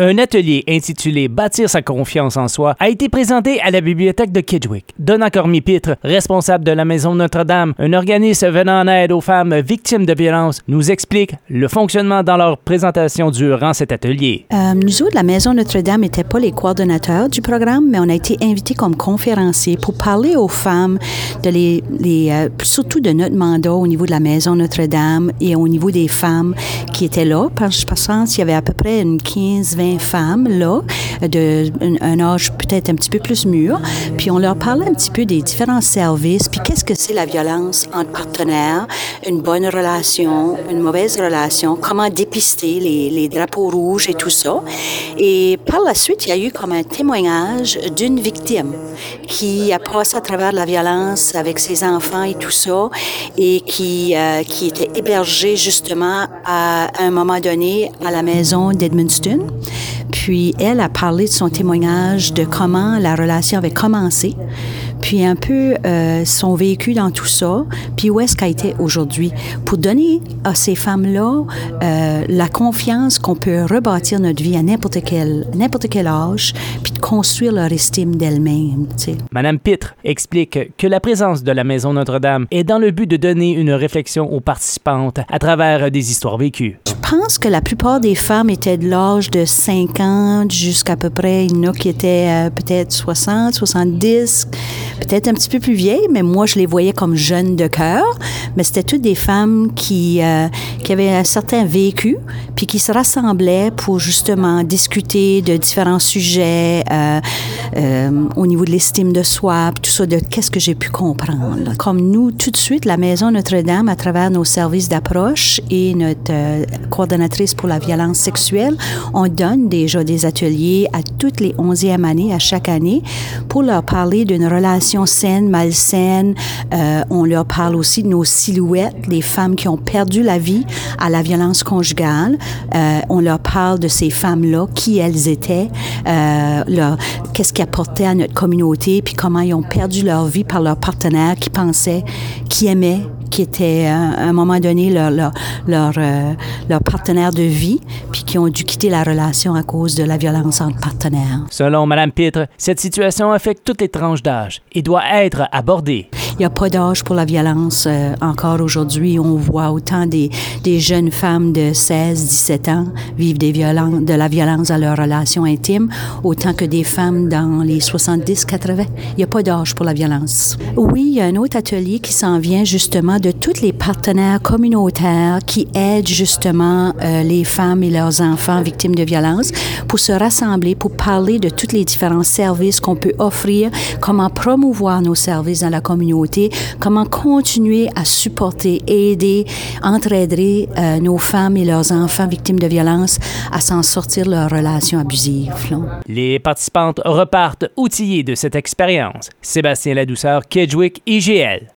Un atelier intitulé « Bâtir sa confiance en soi » a été présenté à la bibliothèque de Kedgewick. Donna Cormier-Pitre, responsable de la Maison Notre-Dame, un organisme venant en aide aux femmes victimes de violences, nous explique le fonctionnement dans leur présentation durant cet atelier. Nous autres, la Maison Notre-Dame n'était pas les coordonnateurs du programme, mais on a été invités comme conférenciers pour parler aux femmes, surtout de notre mandat au niveau de la Maison Notre-Dame et au niveau des femmes qui étaient là. Je pense qu'il y avait à peu près une 15-20 femmes là, d'un âge peut-être un petit peu plus mûr. Puis on leur parlait un petit peu des différents services, puis qu'est-ce que c'est la violence entre partenaires, une bonne relation, une mauvaise relation, comment dépister les drapeaux rouges et tout ça. Et par la suite, il y a eu comme un témoignage d'une victime qui a passé à travers la violence avec ses enfants et tout ça, et qui était hébergée justement à un moment donné à la maison d'Edmundston. Puis elle a parlé de son témoignage, de comment la relation avait commencé, puis un peu son vécu dans tout ça, puis où est-ce qu'elle était aujourd'hui, pour donner à ces femmes-là la confiance qu'on peut rebâtir notre vie à n'importe quel âge, puis de construire leur estime d'elles-mêmes. Tu sais. Madame Pitre explique que la présence de la Maison Notre-Dame est dans le but de donner une réflexion aux participantes à travers des histoires vécues. Je pense que la plupart des femmes étaient de l'âge de 50 jusqu'à peu près, il y en a qui étaient peut-être 60, 70, peut-être un petit peu plus vieilles, mais moi, je les voyais comme jeunes de cœur. Mais c'était toutes des femmes qui avaient un certain vécu, puis qui se rassemblaient pour justement discuter de différents sujets au niveau de l'estime de soi, puis tout ça, de qu'est-ce que j'ai pu comprendre. Comme nous, tout de suite, la Maison Notre-Dame, à travers nos services d'approche et notre coordonnatrice pour la violence sexuelle, on donne déjà des ateliers à toutes les 11e années, à chaque année, pour leur parler d'une relation saine, malsaine. On leur parle aussi de nos silhouettes, les femmes qui ont perdu la vie à la violence conjugale. On leur parle de ces femmes-là, qui elles étaient, qu'est-ce qu'ils apportaient à notre communauté, puis comment ils ont perdu leur vie par leur partenaire qui pensait, qui aimait, qui était à un moment donné leur partenaire de vie, puis qui ont dû quitter la relation à cause de la violence entre partenaires. Selon Mme Pitre, cette situation affecte toutes les tranches d'âge et doit être abordée. Il n'y a pas d'âge pour la violence. Encore aujourd'hui, on voit autant des jeunes femmes de 16, 17 ans vivre de la violence dans leurs relations intimes, autant que des femmes dans les 70, 80. Il n'y a pas d'âge pour la violence. Oui, il y a un autre atelier qui s'en vient justement de tous les partenaires communautaires qui aident justement les femmes et leurs enfants victimes de violence pour se rassembler, pour parler de tous les différents services qu'on peut offrir, comment promouvoir nos services dans la communauté, comment continuer à supporter, aider, entraider nos femmes et leurs enfants victimes de violence à s'en sortir de leurs relations abusives. Là. Les participantes repartent outillées de cette expérience. Sébastien Ladouceur, Kedgewick, IGL.